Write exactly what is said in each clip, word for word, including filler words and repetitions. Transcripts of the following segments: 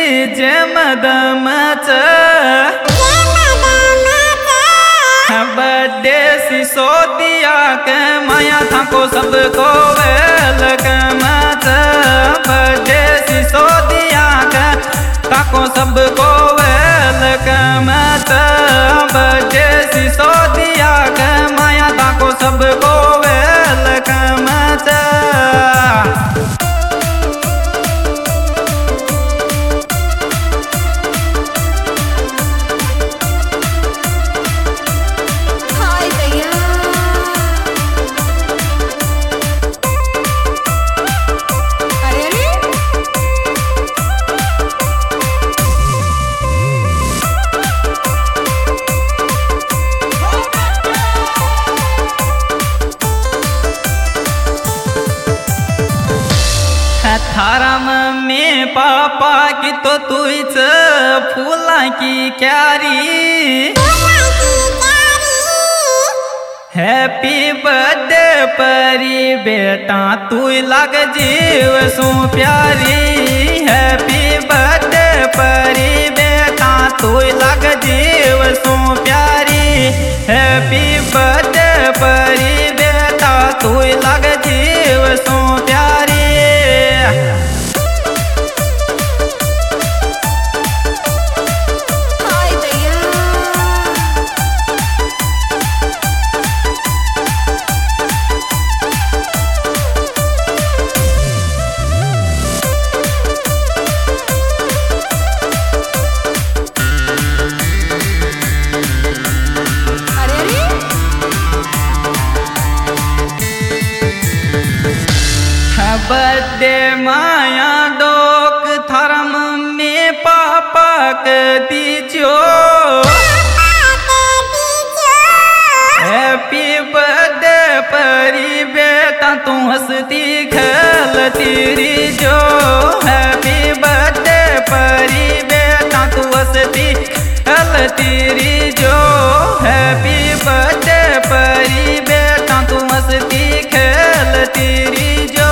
जमदमच birthday Sisodia के माया थाको सबको welcome birthday Sisodia के थाको सबको वेलकम बर्थडे सिसोदिया के माया थाको सबको वेलकम थारा मम्मी पापा की तो तुझ फूला की क्यारी हैप्पी बर्थडे परी बेटा तू लग जीव सू प्यारी हैप्पी बर्थडे परी बेटा तू लग जीव सू प्यारी हैप्पी बर्थडे परी बेटा तू लग जीव सू प्यारी बर्थडे माया डोक थारा मम्मी पापा के दीजो हैप्पी बर्थडे परी बेटा तू हंसती खेलती जो हैप्पी बर्थडे परी बेटा तू हंसती खेलती जो हैप्पी बर्थडे परी बेटा तू हंसती खेलती जो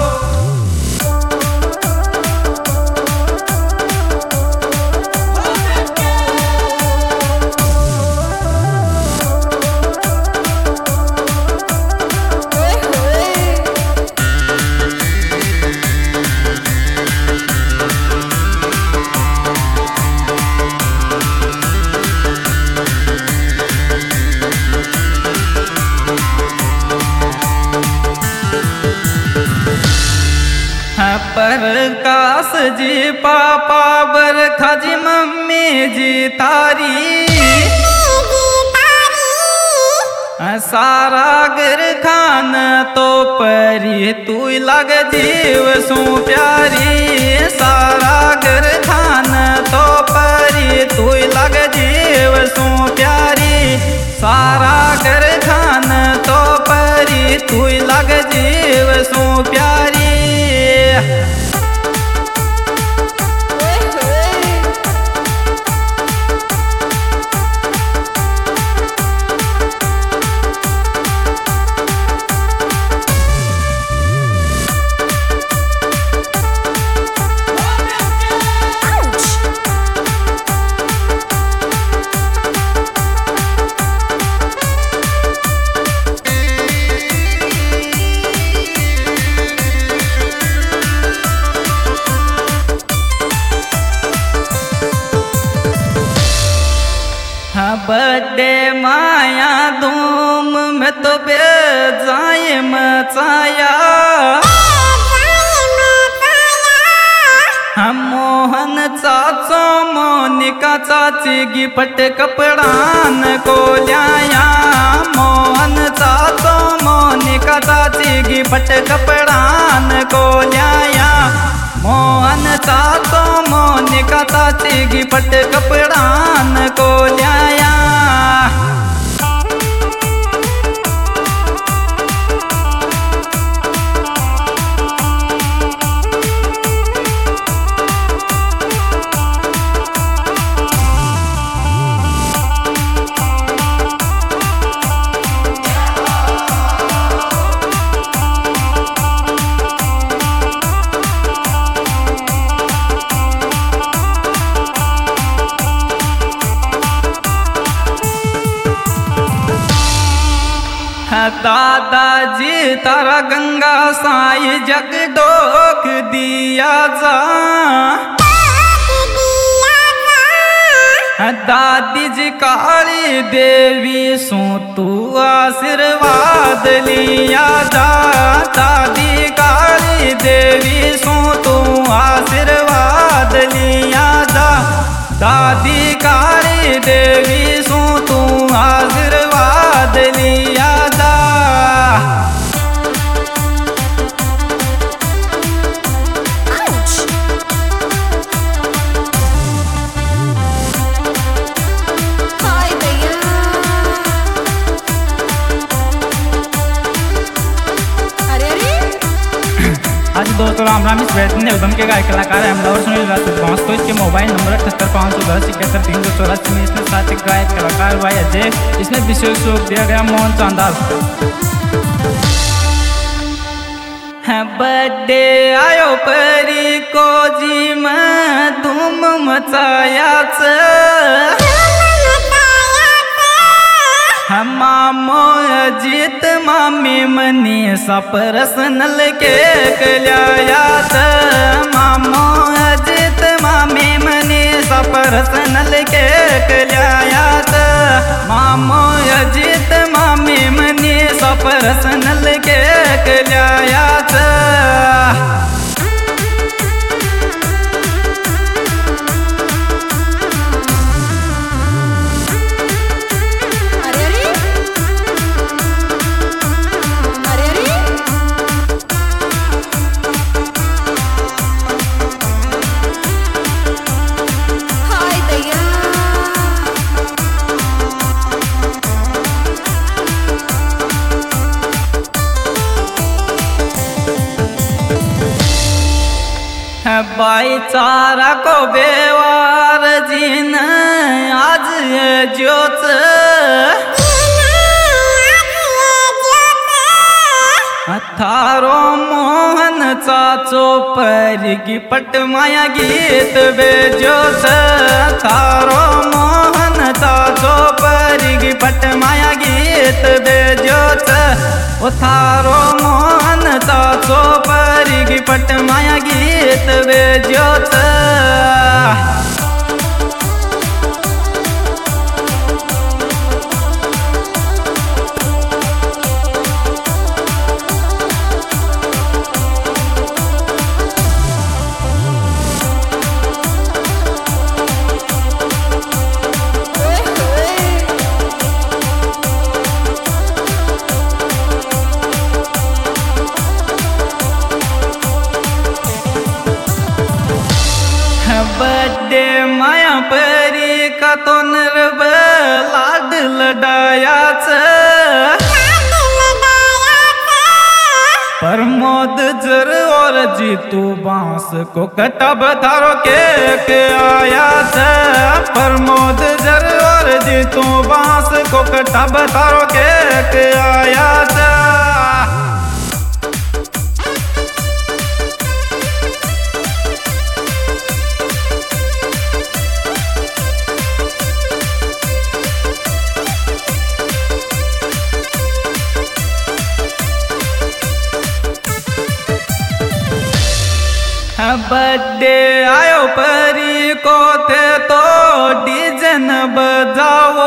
प्रकाश जी पापा बरखा जी मम्मी जी तारी सारा गर खान तो परी तू लग जीव सू प्यारी सारा गर खान तो परी तू लग जीव सू प्यारी सारा गर खान तो परी तू लग जीव सू प्यारी बर्थडे माया धूम में तो बेजाए मचाया हम मोहन चाचो मोनिका चाची गिफ्ट कपड़ान को लाया मोहन चाचो मोनिका चाची गिफ्ट कपड़ान को लाया मोहन चाचो मोनिका चाची गिफ्ट कपड़ान को लाया दादाजी तारा गंगा साई जग डोक दिया जा, दादी जी काली देवी सो तू आशीर्वाद लिया जा, दादी काली देवी सो तू आशीर्वाद लिया जा, दादी काली देवी सो तू आशीर्वाद लिया जा। आज दोस्तों राम राम, इस बेहतरीन एल्बम के गायक कलाकार है अमला और सुनील राजपूत। तो इसके मोबाइल नंबर अठहत्तर पाँच सौ दस इकहत्तर तीन सौ चौरासी में इसमें साथ एक गायक कलाकार भाई अजय, इसमें विशेष शोक दिया गया मोहन चांदाल। बर्थडे आयो परी को जी में धूम मचायाच, मामो अजीत मामी मनी सा पर्सनल केक लियात, मामो अजीत मामी मनी सा पर्सनल केक लियात, मामो अजीत मामी मनी सा पर्सनल केक लियात। भाईचारा को बेवार जीन आज जोत, थारो मोहन चाचो परिगी पट माया गीत बेजोत, थारो मोहन चाचो परिगी पट माया गीत बेजोत, ओ थारो मोहन चाचो परिगी पट माया गीत बेजोत। बर्थडे माया परी का तो नरब लाड लडायाच, प्रमोद जर और जीतू बांस को कटब थारो केक आयाच, प्रमोद जर और जीतू बांस को कटब थारो केक आयाच। बर्थडे आयो परी को थे तो डीजे न बजाओ,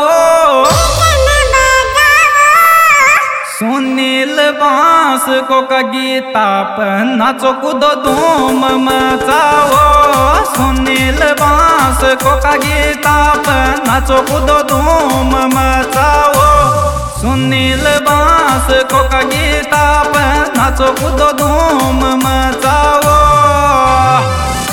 सुनील बांस को का गीता पर नाचो कूदो धूम मचाओ, सुनील बांस को का गीता पर नाचो कूदो धूम मचाओ, सुनील बांस को का गीता पर नाचो कूदो धूम मचाओ।